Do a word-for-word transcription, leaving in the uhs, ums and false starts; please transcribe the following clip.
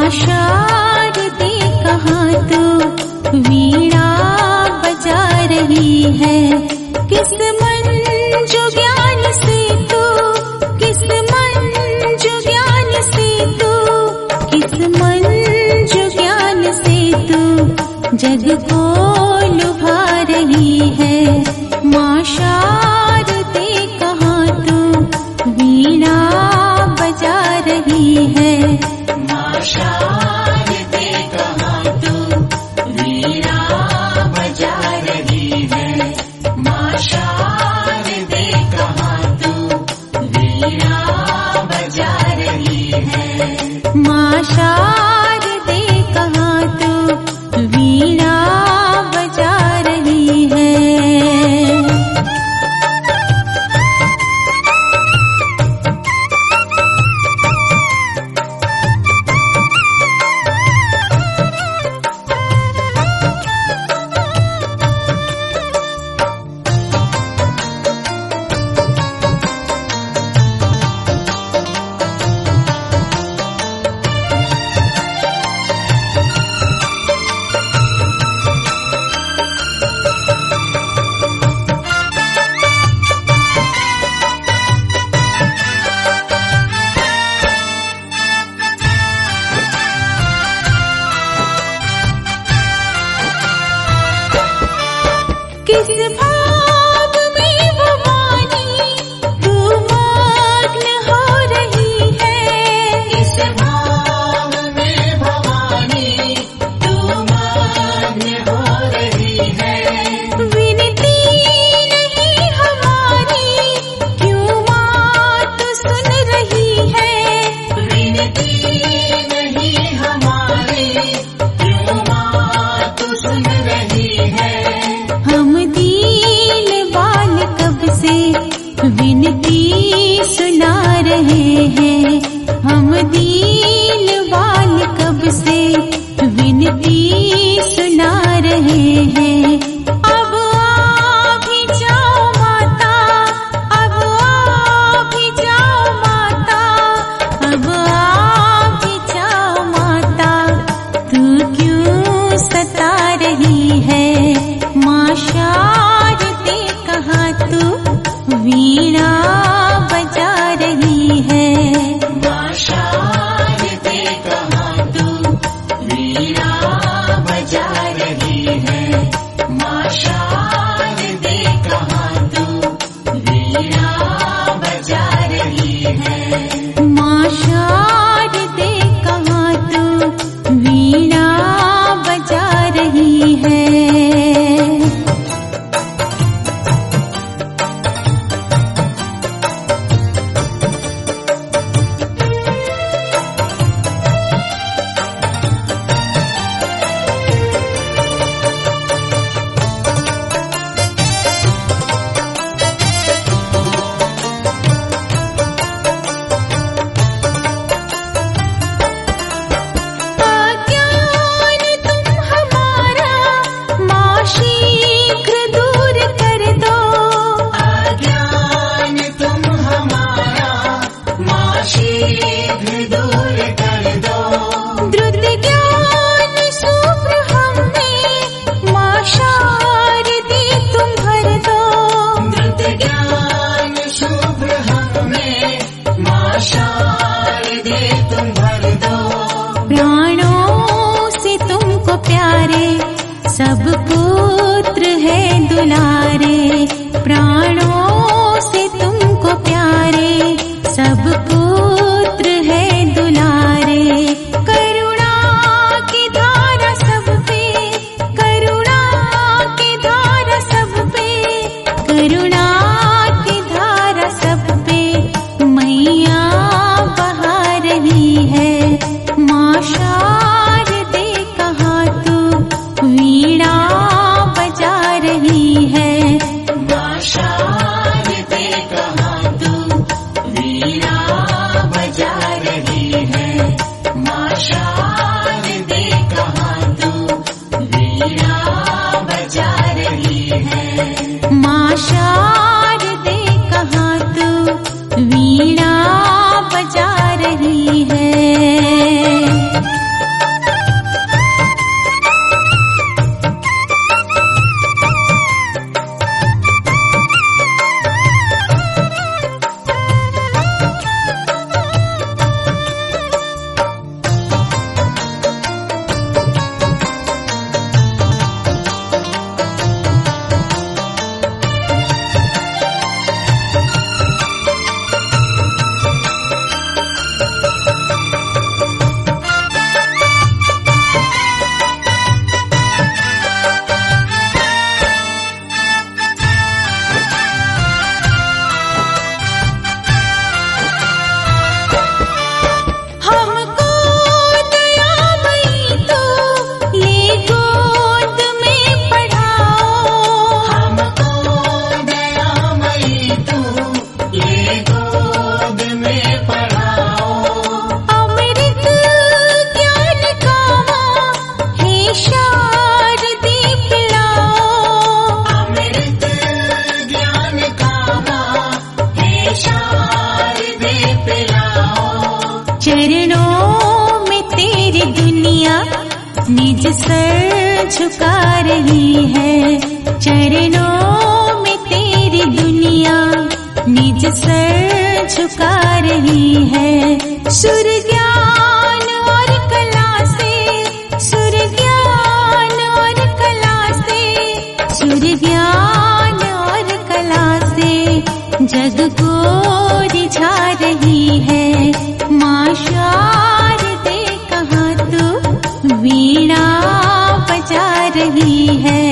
माँ शारदे कहाँ तू वीणा बजा रही है। किस मन जो ज्ञान से तू, किस मन जो ज्ञान से तू, किस मन जो ज्ञान से तू जग को लुभा रही है। माँ शारदे कहाँ तू वीणा बजा रही है। माँ शारदे कहाँ तू वीणा बजा रही है। माँ शारदे कहाँ तू वीणा बजा रही है। माँ शारदे कहाँ तू वीणा बजा रही है। किस भाव में वो वाणी तू मग्न हो रही है। किस भाव में भवानी तू मग्न हो रही है। विनती नहीं हमारी क्यों माँ तू सुन रही है। विनती नहीं हमारी क्यों माँ तू सुन रही है। हम दीन बाल कब से विनती सुना रहे हैं। हम दीन बाल कब से विनती सुना रहे हैं। अब आ भी जाओ माता, अब आ भी जाओ माता, अब आ भी जाओ माता, तू क्यों सता रही है। माँ शारदे कहाँ तू वीणा बजा रही है। माँ शारदे कहाँ तू वीणा बजा रही है। माँ शारदे कहाँ तू वीणा बजा रही है। माँ शारदे कहाँ तू वीणा बजा रही है। अज्ञान तुम हमारा माँ शीघ्र दूर कर दो। अज्ञान तुम हमारा माँ शीघ्र दूर कर दो। द्रुत ज्ञान शुभ्र हमें माँ शारदे तुम भर दो। द्रुत ज्ञान शुभ्र हमें माँ शारदे तुम भर दो। प्राणों से तुमको प्यारे सब पुत्र है दुलारे। प्राणों से तुमको प्यारे सब पुत्र है दुलारे। करुणा की धारा सब पे, करुणा की धारा सब पे, करुणा की धारा सब पे मैया बहा रही है। माँ शारदे कहाँ तू वीणा बजा रही है। माँ शारदे कहाँ तू वीणा बजा रही है। माँ शारदे कहाँ तू वीणा बजा रही है। माँ शारदे कहाँ तू वीणा बजा रही है। सर झुका रही है। चरणों में तेरी दुनिया निज सर झुका रही है। सुर ज्ञान और कला से, सुर ज्ञान और कला से, सुर ज्ञान और कला से जग को रिझा रही है। माँ शारदे कहाँ तू वीणा बजा रही है।